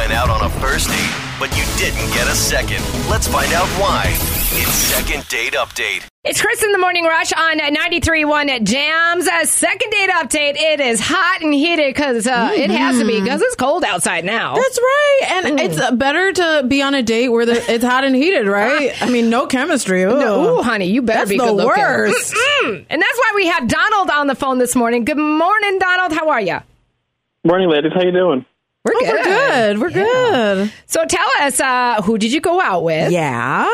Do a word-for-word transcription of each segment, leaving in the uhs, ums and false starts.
went out on a first date, but you didn't get a second. Let's find out why. It's Second Date Update. It's Chris in the Morning Rush on ninety-three point one Jams. A second date update. It is hot and heated because uh, mm-hmm. it has to be because it's cold outside now. That's right. And mm. it's better to be on a date where the, it's hot and heated, right? I mean, no chemistry. Ugh. No, ooh, honey, you better that's be the good looking. worst. Mm-mm. And that's why we have Donald on the phone this morning. Good morning, Donald. How are you? Morning, ladies. How you doing? We're oh, good. We're good. We're yeah. good. So tell us, uh, who did you go out with? Yeah.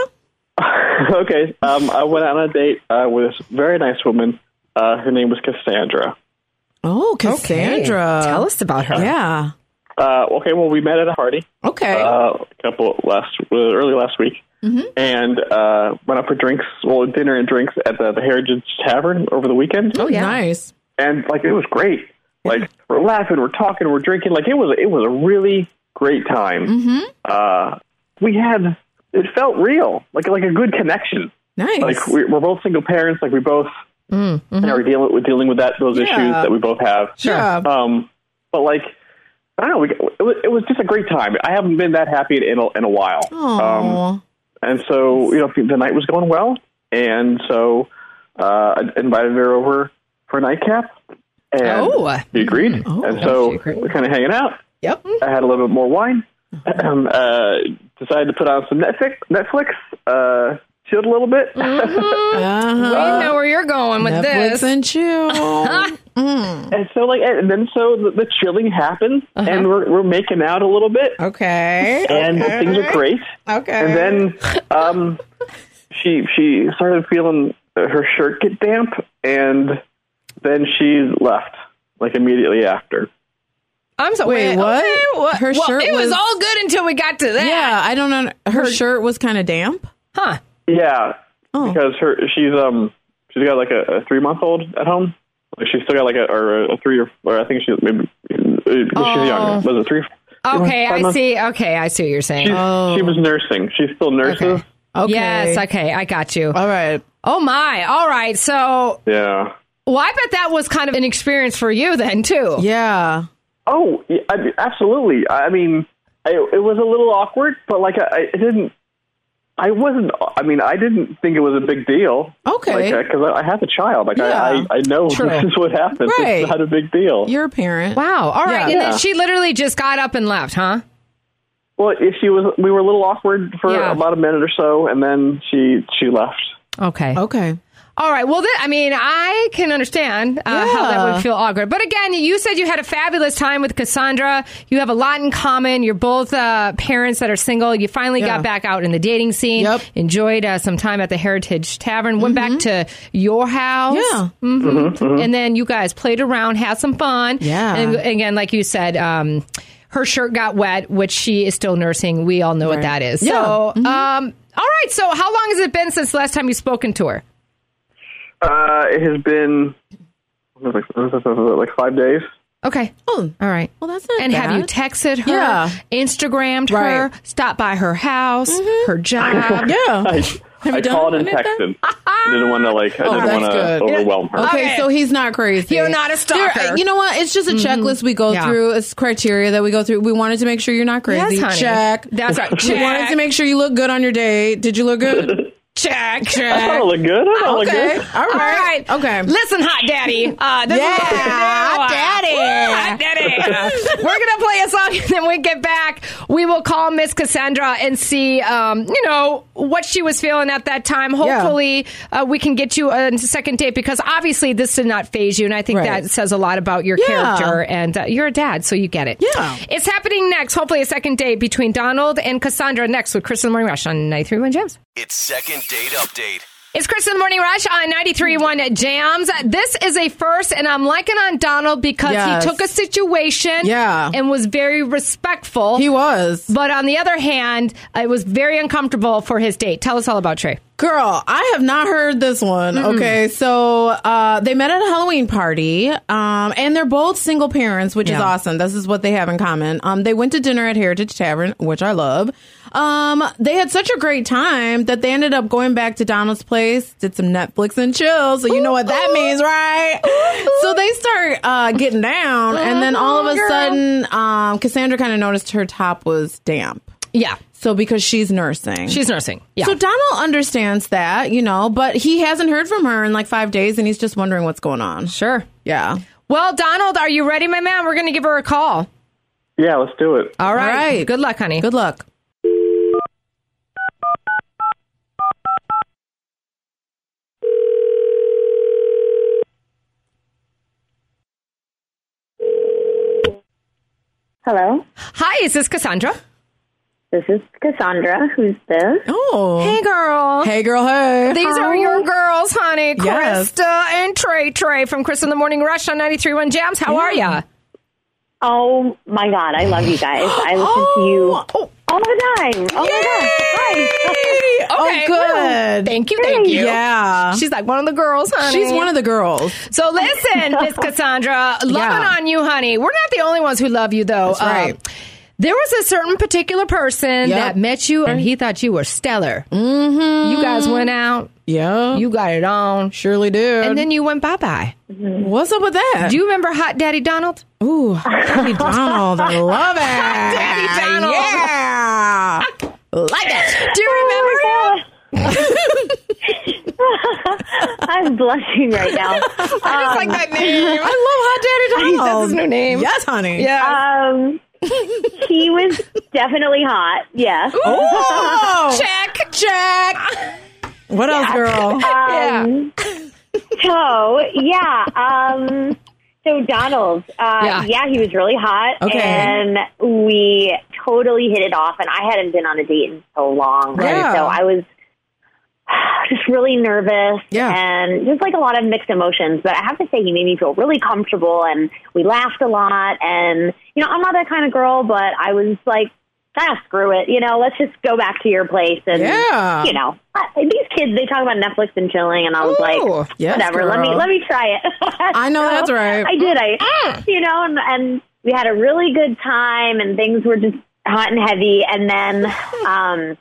Okay. Um, I went out on a date uh, with this very nice woman. Uh, her name was Cassandra. Oh, Cassandra. Okay. Tell us about her. Yeah. Uh, okay. Well, we met at a party. Okay. Uh, a couple last uh, early last week, mm-hmm. and uh, went out for drinks. Well, dinner and drinks at the, the Heritage Tavern over the weekend. Oh, yeah. Nice. And like it was great. Like we're laughing, we're talking, we're drinking. Like it was, it was a really great time. Mm-hmm. Uh, we had, it felt real, like like a good connection. Nice. Like we, we're both single parents. Like we both mm-hmm. you know, are dealing with dealing with that those yeah. issues that we both have. Sure. Um, but like I don't know, we, it was it was just a great time. I haven't been that happy in a, in a while. Um, and so you know, the night was going well, and so uh, I invited her over for a nightcap. And oh. she agreed. Oh, and so we're kind of hanging out. Yep. I had a little bit more wine. Um, uh, decided to put on some Netflix. Netflix. Uh, chilled a little bit. Mm-hmm. uh-huh. We know where you're going with Netflix this. and chill. mm. And so, like, and then so the, the chilling happened, uh-huh. and we're we're making out a little bit. Okay. And okay. things are great. Okay. And then um, she she started feeling her shirt get damp, and then she left, like, immediately after. I'm sorry. Wait, wait what? Okay, what? Her well, shirt it was, was all good until we got to that. Yeah, I don't know. Her, her shirt was kind of damp. Huh. Yeah, oh. because her she's um she's got like a, a three month old at home. Like she's still got like a or a three or, or I think she's maybe oh. she's younger. Was it three? Okay, I months? see. Okay, I see what you're saying. Oh. She was nursing. She's still nurses. Okay. okay. Yes. Okay, I got you. All right. Oh my. All right. So. Yeah. Well, I bet that was kind of an experience for you then, too. Yeah. Oh, yeah, I mean, absolutely. I mean, I, it was a little awkward, but like I, I didn't, I wasn't, I mean, I didn't think it was a big deal. Okay. Because like, I, I have a child. Like, yeah. I, I know True. this is what happens. Right. It's not a big deal. You're a parent. Wow. All right. Yeah. And yeah. then she literally just got up and left, huh? Well, if she was, we were a little awkward for yeah. about a minute or so, and then she she left. Okay. Okay. All right. Well, th- I mean, I can understand uh, yeah. how that would feel awkward. But again, you said you had a fabulous time with Cassandra. You have a lot in common. You're both uh, parents that are single. You finally yeah. got back out in the dating scene. Yep. Enjoyed uh, some time at the Heritage Tavern. Went mm-hmm. back to your house. Yeah. Mm-hmm. Mm-hmm, mm-hmm. And then you guys played around, had some fun. Yeah. And again, like you said, um, her shirt got wet, which she is still nursing. We all know right. what that is. Yeah. So, mm-hmm. um, all right. So how long has it been since the last time you've spoken to her? Uh, it has been like, like five days. Okay. Oh, all right. Well, that's not And bad. have you texted her, yeah. Instagrammed right. her, stopped by her house, mm-hmm. her job? yeah. I, I called and texted. I didn't want to like. I oh, didn't want to overwhelm her. Okay, okay, so he's not crazy. You're not a stalker. There, you know what? It's just a mm-hmm. checklist we go yeah. through. It's criteria that we go through. We wanted to make sure you're not crazy. Yes, honey. Check. That's right. Check. We wanted to make sure you look good on your date. Did you look good? Check, check. I don't look good. I don't okay. look good. All right. All right. Okay. Listen, hot daddy. Uh, this yeah, is hot daddy. Hot daddy. We're going to play a song, and then when we get back, we will call Miss Cassandra and see, um, you know, what she was feeling at that time. Hopefully, yeah. uh, we can get you a second date, because obviously this did not faze you, and I think right. that says a lot about your yeah. character, and uh, you're a dad, so you get it. Yeah. It's happening next. Hopefully a second date between Donald and Cassandra next with Chris in the Morning Rush on ninety-three point one Jams. It's Second Date Update. It's Chris in the Morning Rush on ninety-three point one Jams. This is a first, and I'm liking on Donald because yes. he took a situation yeah. and was very respectful. He was. But on the other hand, it was very uncomfortable for his date. Tell us all about Trey. Girl, I have not heard this one. Mm-mm. Okay, so uh, they met at a Halloween party, um, and they're both single parents, which yeah. is awesome. This is what they have in common. Um, they went to dinner at Heritage Tavern, which I love. Um, they had such a great time that they ended up going back to Donald's place, did some Netflix and chill. So you know what that means, right? So they start uh, getting down, and then all of a sudden, um, Cassandra kind of noticed her top was damp. Yeah. So because she's nursing. She's nursing. Yeah. So Donald understands that, you know, but he hasn't heard from her in like five days and he's just wondering what's going on. Sure. Yeah. Well, Donald, are you ready, my man? We're going to give her a call. Yeah, let's do it. All right. All right. Good luck, honey. Good luck. Hello. Hi, is this Cassandra? This is Cassandra. Who's this? Oh. Hey, girl. Hey, girl, hey. These Hi. are your girls, honey. Yes. Krista and Trey Trey from Chris in the Morning Rush on ninety-three point one Jams. How yeah. are ya? Oh, my God. I love you guys. I listen oh. to you all the time. Oh, Yay. my God. Hi. Okay. Oh, good. Thank you, thank you. Yeah. She's like one of the girls, honey. She's one of the girls. So listen, Miss Cassandra, loving Yeah. on you, honey. We're not the only ones who love you, though. That's right. Uh, there was a certain particular person Yep. that met you, and he thought you were stellar. Mm-hmm. You guys went out. Yeah. You got it on. Surely did. And then you went bye-bye. What's up with that? Do you remember Hot Daddy Donald? Ooh, Hot Daddy Donald. I love it. Hot Daddy Donald. Yeah. Like it. Do you remember him? I'm blushing right now. I just like that name. I love Hot Daddy Donald. That's his new name. Yes, honey. Yeah. Um, he was definitely hot. Yes. Oh, Check. check. What else, Yeah. girl? Um, so yeah. Um, so Donald. Uh, Yeah. yeah. he was really hot, Okay. and we totally hit it off. And I hadn't been on a date in so long, Right. and so I was just really nervous Yeah. and just like a lot of mixed emotions. But I have to say, he made me feel really comfortable, and we laughed a lot. And, you know, I'm not that kind of girl, but I was like, ah, screw it. You know, let's just go back to your place. And, Yeah. you know, I, these kids, they talk about Netflix and chilling. And I was Ooh, like, yes, whatever, let me, girl. let me try it. I know So that's right. I did. I, you know, and, and we had a really good time, and things were just hot and heavy. And then, um,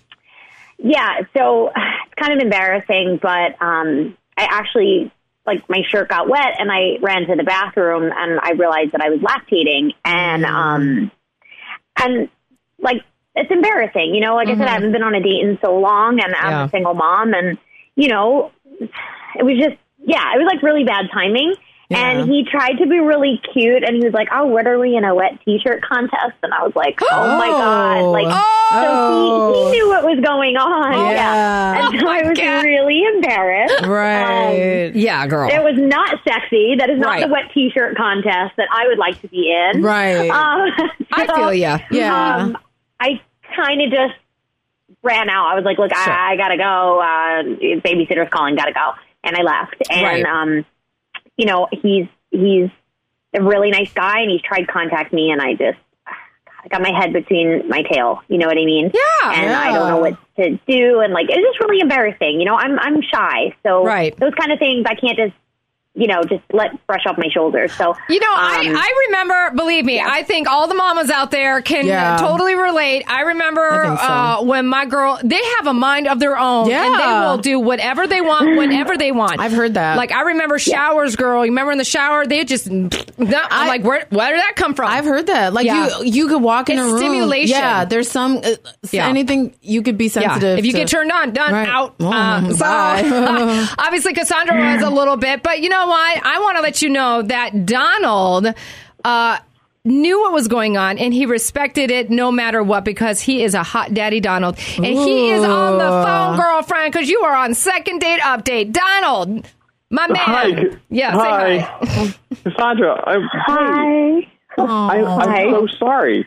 yeah, so it's kind of embarrassing, but um, I actually, like, my shirt got wet, and I ran to the bathroom, and I realized that I was lactating, and, um, and like, it's embarrassing, you know? Like mm-hmm. I said, I haven't been on a date in so long, and I'm Yeah. a single mom, and, you know, it was just, yeah, it was, like, really bad timing. Yeah. And he tried to be really cute, and he was like, oh, what are we in a wet T-shirt contest? And I was like, oh, my God. Like, Oh. so he, he knew what was going on. Yeah. Yeah. And so I was God. really embarrassed. Right. Um, Yeah, girl. it was not sexy. That is not Right. the wet T-shirt contest that I would like to be in. Right. Um, I so, feel ya. Yeah. Um, I kind of just ran out. I was like, look, Sure. I, I got to go. Uh, babysitter's calling. Got to go. And I left. And, Right. um, you know, he's he's a really nice guy, and he's tried to contact me, and I just I got my head between my tail. You know what I mean? Yeah. And Yeah. I don't know what to do, and like it's just really embarrassing. You know, I'm I'm shy, so Right. those kind of things I can't just you know just let brush off my shoulders. So You know, I, um, I remember, believe me, I think all the mamas out there can Yeah. totally relate. I remember I think so. uh, when my girl, they have a mind of their own. Yeah. And they will do whatever they want, whenever they want. I've heard that. Like, I remember showers, girl. You remember in the shower, they just, I'm I- like, where, where did that come from? I've heard that. Like Yeah. you, you could walk in It's a room. stimulation. Yeah, there's some uh, Yeah. anything you could be Yeah. sensitive. If you to. get turned on, done, Right. out. Oh, Uh, so, bye. obviously, Cassandra was a little bit, but you know what? I want to let you know that Donald uh, knew what was going on, and he respected it no matter what, because he is a hot daddy Donald. And he is on the phone, girlfriend, because you are on Second Date Update. Donald, my man. Hi. Yeah, Hi. say hi. Cassandra, I'm, hi. I, I'm Hi. so sorry.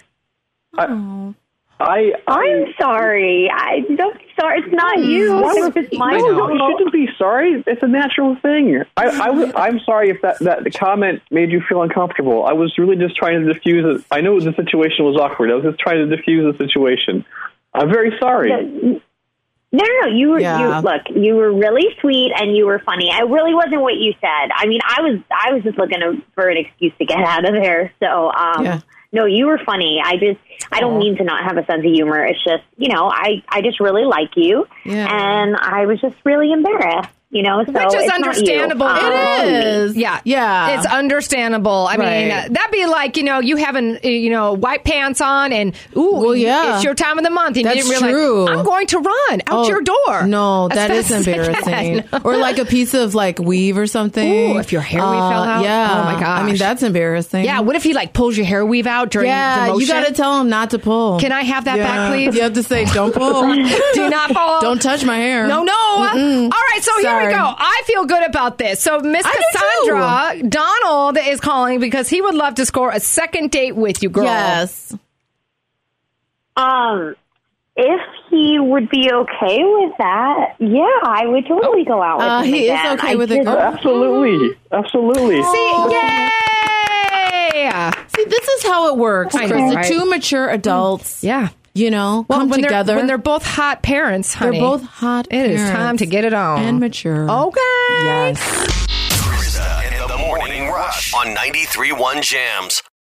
I, I, I, I'm sorry. I don't be sorry. It's not you. Why It's would- just my no, fault. you shouldn't be sorry. It's a natural thing. I, I, was- I'm sorry if that, that the comment made you feel uncomfortable. I was really just trying to diffuse it. I know the situation was awkward. I was just trying to diffuse the situation. I'm very sorry. No, no, no. You were, Yeah. you, look, you were really sweet and you were funny. It really wasn't what you said. I mean, I was, I was just looking for an excuse to get out of there. So, um, Yeah. no, you were funny. I just, I don't mean to not have a sense of humor. It's just, you know, I, I just really like you. Yeah. And I was just really embarrassed. You know, so Which is it's not understandable. you. Um, It is. Yeah. Yeah. It's understandable. I Right. mean, uh, that'd be like, you know, you having, uh, you know, white pants on and, ooh, Well, yeah. it's your time of the month. And That's you didn't realize, true. I'm going to run out Oh, your door. No, That's that is fast as I embarrassing. can. Or like a piece of like weave or something. Ooh, if your hair weave Uh, fell out? Yeah. Oh, my gosh. I mean, that's embarrassing. Yeah. What if he like pulls your hair weave out during Yeah, the motion? you got to tell him not to pull. Can I have that Yeah. back, please? You have to say, don't pull. Do not pull. Don't touch my hair. No, no. Mm-mm. All right, so here Sorry. we go. I feel good about this. So Miss I do Cassandra, Donald is calling because he would love to score a second date with you, girl. Yes. Um, if he would be okay with that, yeah, I would totally go out with Uh, him he is again. okay I with it. just- Oh. Absolutely, absolutely. See, yay! See, this is how it works, I Chris. know, The right? two mature adults, Yeah. you know, Well, come when together. They're, when they're both hot parents, honey. They're both hot It is parents time to get it on. and mature. Okay. Yes. Krista and the Morning Rush on ninety-three point one Jams.